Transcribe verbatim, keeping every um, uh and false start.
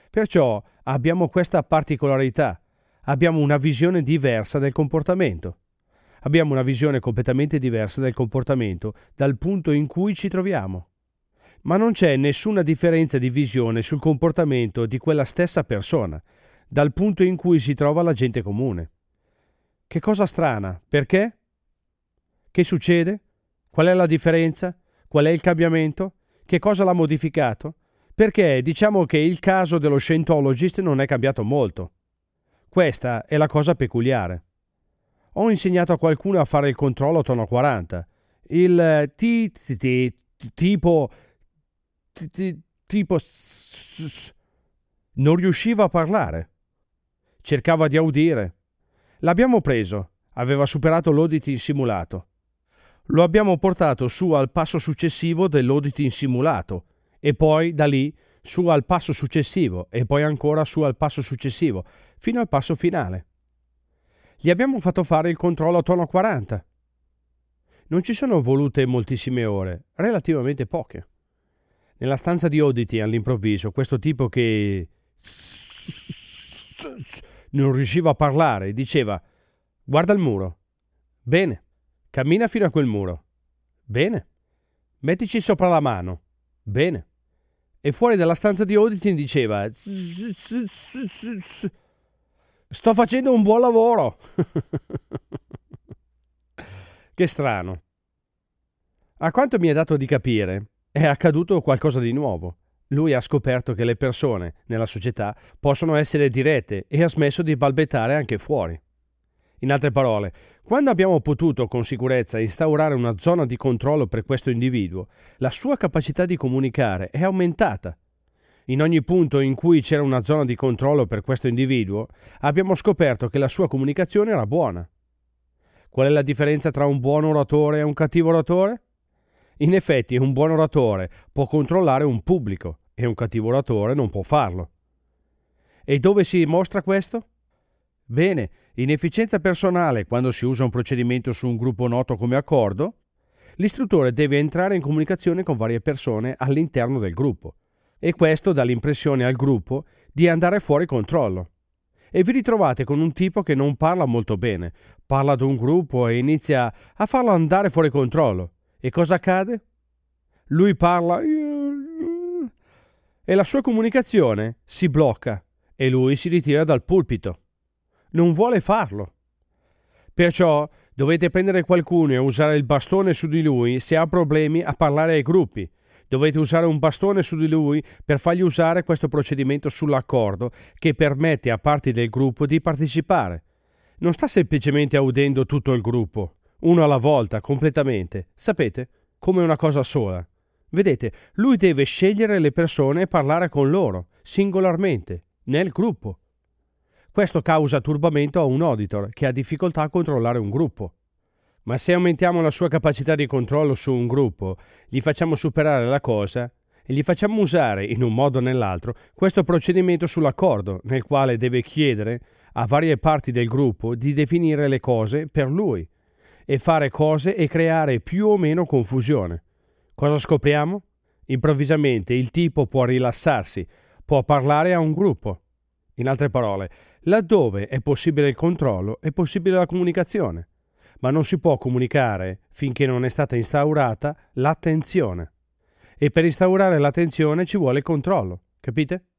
Perciò abbiamo questa particolarità, abbiamo una visione diversa del comportamento. Abbiamo una visione completamente diversa del comportamento dal punto in cui ci troviamo. Ma non c'è nessuna differenza di visione sul comportamento di quella stessa persona, dal punto in cui si trova la gente comune. Che cosa strana? Perché? Che succede? Qual è la differenza? Qual è il cambiamento? Che cosa l'ha modificato? Perché diciamo che il caso dello Scientologist non è cambiato molto. Questa è la cosa peculiare. Ho insegnato a qualcuno a fare il controllo a tono quaranta. Il ti, ti, ti, tipo ti, ti, tipo non riusciva a parlare. Cercava di audire. L'abbiamo preso. Aveva superato l'auditing simulato. Lo abbiamo portato su al passo successivo dell'auditing simulato e poi da lì su al passo successivo e poi ancora su al passo successivo fino al passo finale. Gli abbiamo fatto fare il controllo a tono quaranta. Non ci sono volute moltissime ore, relativamente poche. Nella stanza di auditing all'improvviso questo tipo che non riusciva a parlare diceva: guarda il muro. Bene. Cammina fino a quel muro. Bene. Mettici sopra la mano. Bene. E fuori dalla stanza di auditing diceva: sto facendo un buon lavoro. Che strano. A quanto mi è dato di capire, è accaduto qualcosa di nuovo. Lui ha scoperto che le persone nella società possono essere dirette e ha smesso di balbettare anche fuori. In altre parole, quando abbiamo potuto con sicurezza instaurare una zona di controllo per questo individuo, la sua capacità di comunicare è aumentata. In ogni punto in cui c'era una zona di controllo per questo individuo, abbiamo scoperto che la sua comunicazione era buona. Qual è la differenza tra un buon oratore e un cattivo oratore? In effetti, un buon oratore può controllare un pubblico e un cattivo oratore non può farlo. E dove si dimostra questo? Bene, in efficienza personale, quando si usa un procedimento su un gruppo noto come accordo, l'istruttore deve entrare in comunicazione con varie persone all'interno del gruppo e questo dà l'impressione al gruppo di andare fuori controllo. E vi ritrovate con un tipo che non parla molto bene, parla ad un gruppo e inizia a farlo andare fuori controllo. E cosa accade? Lui parla e la sua comunicazione si blocca e lui si ritira dal pulpito. Non vuole farlo. Perciò dovete prendere qualcuno e usare il bastone su di lui se ha problemi a parlare ai gruppi. Dovete usare un bastone su di lui per fargli usare questo procedimento sull'accordo che permette a parti del gruppo di partecipare. Non sta semplicemente audendo tutto il gruppo, uno alla volta, completamente, sapete, come una cosa sola. Vedete, lui deve scegliere le persone e parlare con loro, singolarmente, nel gruppo. Questo causa turbamento a un auditor che ha difficoltà a controllare un gruppo. Ma se aumentiamo la sua capacità di controllo su un gruppo, gli facciamo superare la cosa e gli facciamo usare, in un modo o nell'altro, questo procedimento sull'accordo, nel quale deve chiedere a varie parti del gruppo di definire le cose per lui e fare cose e creare più o meno confusione. Cosa scopriamo? Improvvisamente il tipo può rilassarsi, può parlare a un gruppo. In altre parole, laddove è possibile il controllo, è possibile la comunicazione, ma non si può comunicare finché non è stata instaurata l'attenzione. E per instaurare l'attenzione ci vuole il controllo, capite?